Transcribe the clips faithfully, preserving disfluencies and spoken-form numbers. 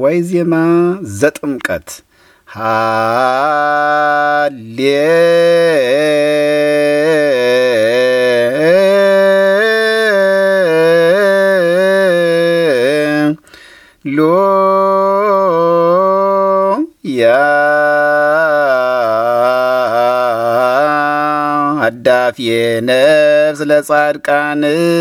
ወይ ዜማ ዘጥምቀት ሃሌሉያ አዳፊ ነፍስ ለጻድቃን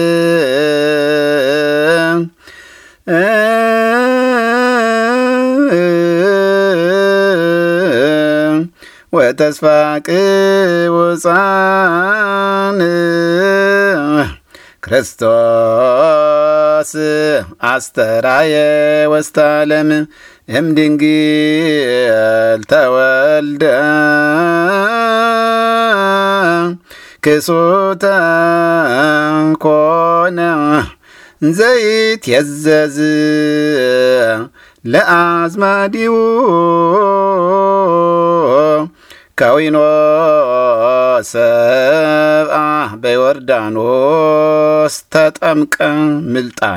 ወተስፋ ቅውፃን ክርስቶስ አስተራየ ወስታለም እምድንግል ተወልደ ክሱተ ኮነ ዘይት የዘዝ ለአዝማዲው ከዊኖ ሰብአ በዮርዳኖስ ተጠምቀ ምልጣን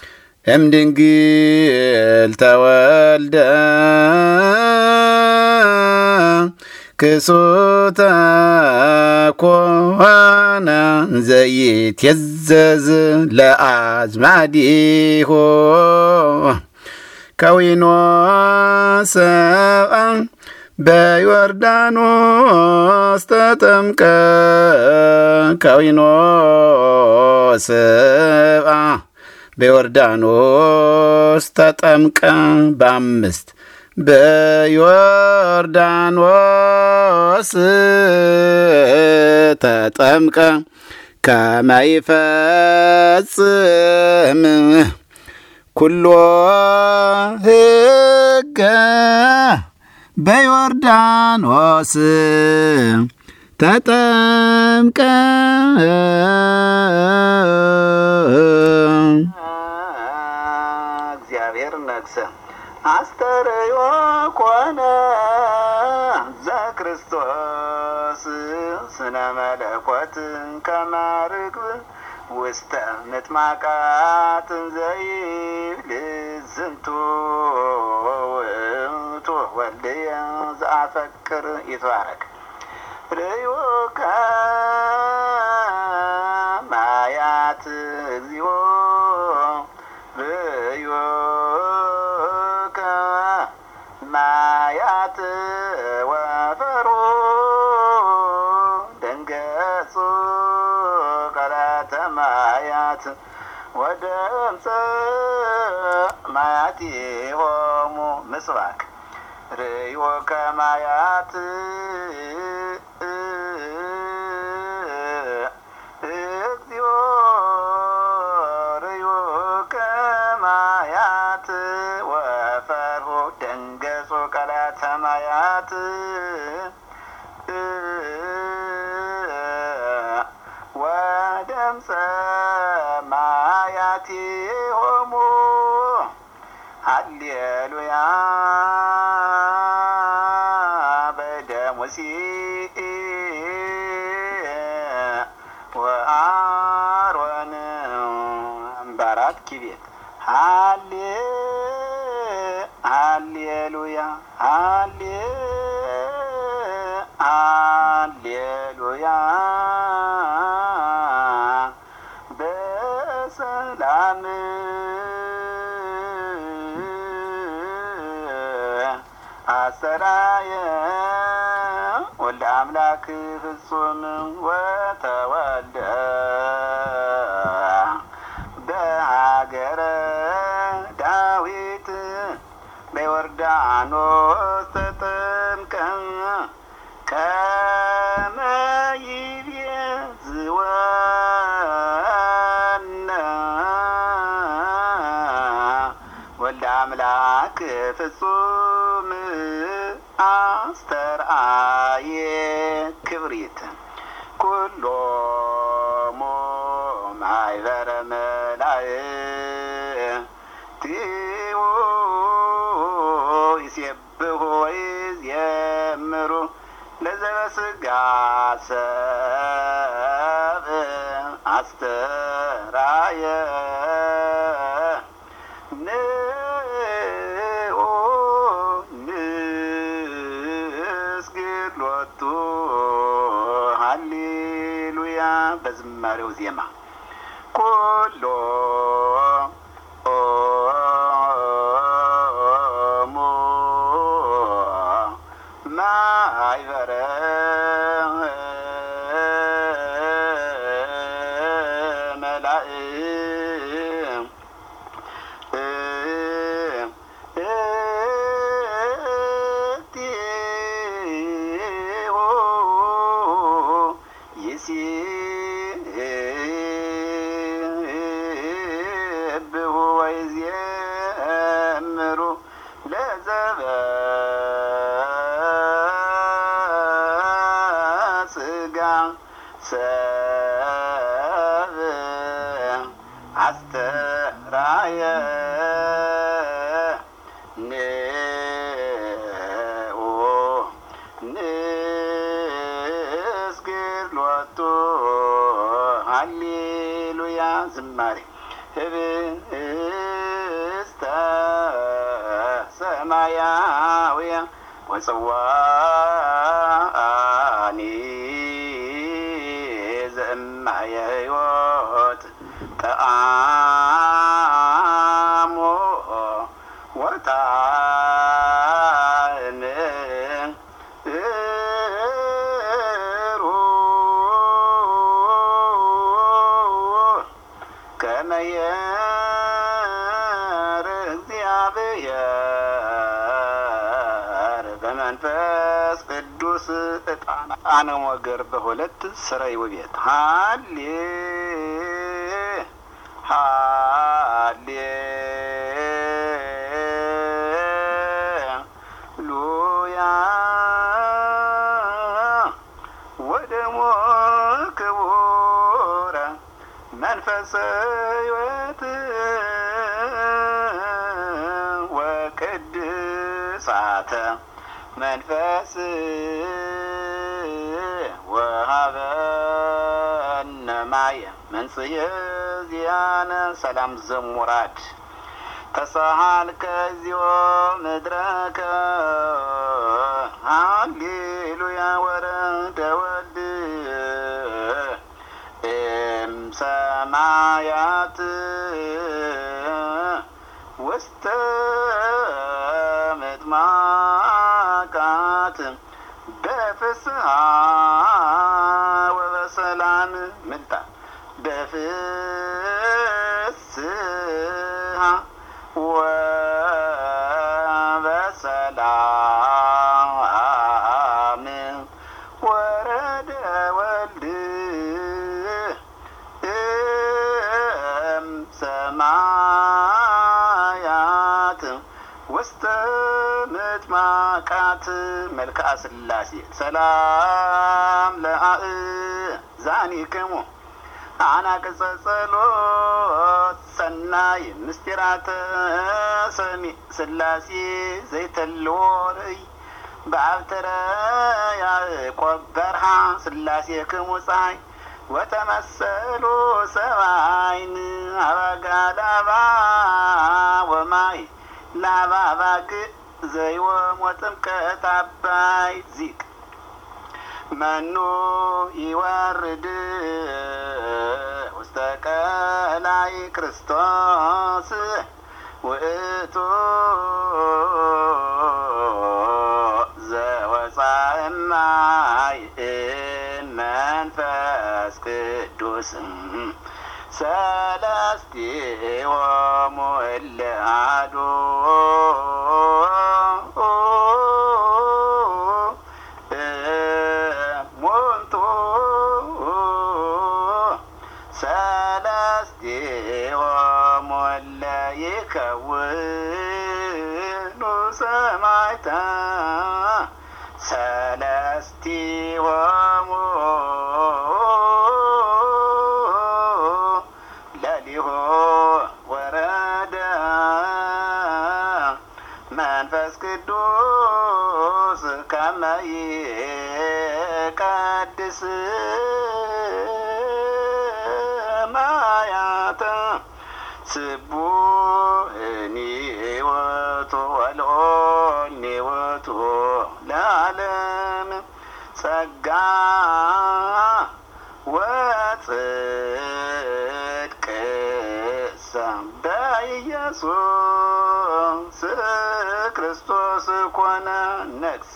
እምድንግል ተወልደ ክሱተ ኮነ ዘይት የዘዝ ለአዝማዲሁ ከዊኖ ሰብአ በዮርዳኖስ ተጠምቀ ከዊኖ ሰብአ በዮርዳኖስ ተጠምቀ በአምስት በዮርዳኖስ ተጠምቀ ከመይፈጽም ኩሎ ሕገ በዮርዳኖስ ተጠምቀ እግዚአብሔር ነግሰ አስተርዮ ኮነ ዘክርስቶስ ስነ መለኮት ከመርግብ ውስተ ምጥማቃት ዘይብል ዝንቱ ውእቱ ወልድየ ዘአፈቅር ይትባረክ ርእዩ ከማያት እግዚኦ ርእዩ ከማያት ወፈሩ ደንገጹ ቀላተ ማያት ወደምፀ ማያት ሆሙ ምስባክ ርእዮ ከማያት እግዚኦ ርእዮ ከማያት ወፈርሁ ደንገጹ ቀላተ ማያት ወደምፀ ማያት ሆሙ ሃሌሉያ በደሙሲ ወአሮን በአራት ኪቤት ሃሌ ሃሌሉያ ሃሌ ሃሌሉያ በሰላም አሰራየ ወልደ አምላክ ፍጹም ወተወልደ በሀገረ ዳዊት በዮርዳኖስ ተጠምቀ ከመ ይቤዝወነ ወልደ አምላክ ፍጹም አስተርአየ ክብሪት ኩሎሙ ማኅበረ መላእክቲሁ ይሴብሑ ወይዜምሩ ለዘበስጋ ሰብ አስተርአየ ንዑ በዝማሬው ዜማ ኩሎ ማይበረ ሰብ አስተራየ ንኦ ንስግድ ሎቱ ሃሌሉያ ዝማሬ ህብስተ ሰማያውያ ወጽዋኒ ዘእማየ ሕይወት ጠአሞ ወጣዕም ሩህ ከመ ይርህ እግዚአብሔር በመንፈስ ቅዱስ ዕጣን አነሞገር በሁለት ስረይ ውቤት ሃሌ ሃሌሉያ ወደሞ ክቡረ መንፈሰ ሕይወት ወቅድሳተ መንፈስ ወሀበነ ማየ መንጽየ ዚአነ ሰላም ዘሙራድ ተሳሃልከ እግዚኦ ምድረከ ሃሌሉያ ወረደ ወልድ እምሰማያት ውስተ ምጥማቃት በፍስሐ ወበሰላም ምልጣ በፍስሐ ወበሰላም ወረደ ወልድ እምሰማያት ውስተ ምጥማቃት መልክዓ ሥላሴ ሰላም ለአእዛኒክሙ አናቅጸ ጸሎት ሰናይ ምስጢራተ ሰሚ ሥላሴ ዘይተልዎ ርእይ በአብተረ ያዕቆብ በርሃ ሥላሴ ክሙ ፀሐይ ወተመሰሉ ሰማይን አባጋ ላባ ወማይ ላባ ባግ ዘይወም ወጥምቀት አባይ ዚቅ መኑ ይወርድ ውስተ ቀላይ ክርስቶስ ውእቱ ዘወፃእ እማይ መንፈስ ቅዱስ ሰለስቲሆሙ እለ አሐዱ እሙንቱ ሰለስቲሆሙ እለ ይከውኑ ሰማዕተ ሰለስቲሆሙ ለሊሁ ወረደ መንፈስ ቅዱስ ከመ ይቀድስ ማያተ ስቡሕኒ ውእቱ ወልዑልኒ ውእቱ ለዓለም ጸጋ ወጽ ኢየሱስ ክርስቶስ ኮነ ነግስ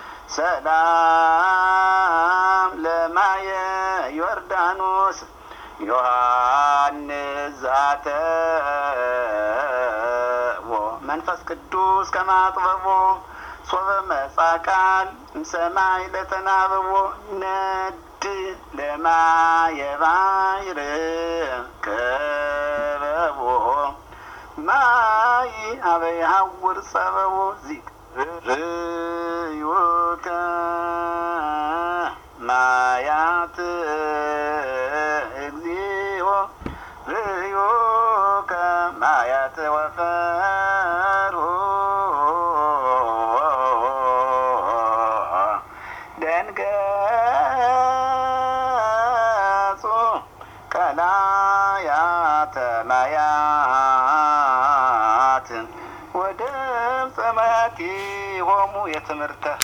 ሰላም ለማየ ዮርዳኖስ ዮሐንስ ዛተዎ መንፈስ ቅዱስ ከማጥበቦ ሶበ መጻ ቃል እምሰማይ ለተናበቦ ነድ ለማየ ባሕር ከበቦ ማይ ሀበ ይሐውር ጸበቦ ዚቅ ርዩከ ማያት እግዚኦ ርዩከ ማያት ወፈሩ ደንገጹ ቀላያተ ማያት ወደምፀ ማያቲሆሙ የትምህርተ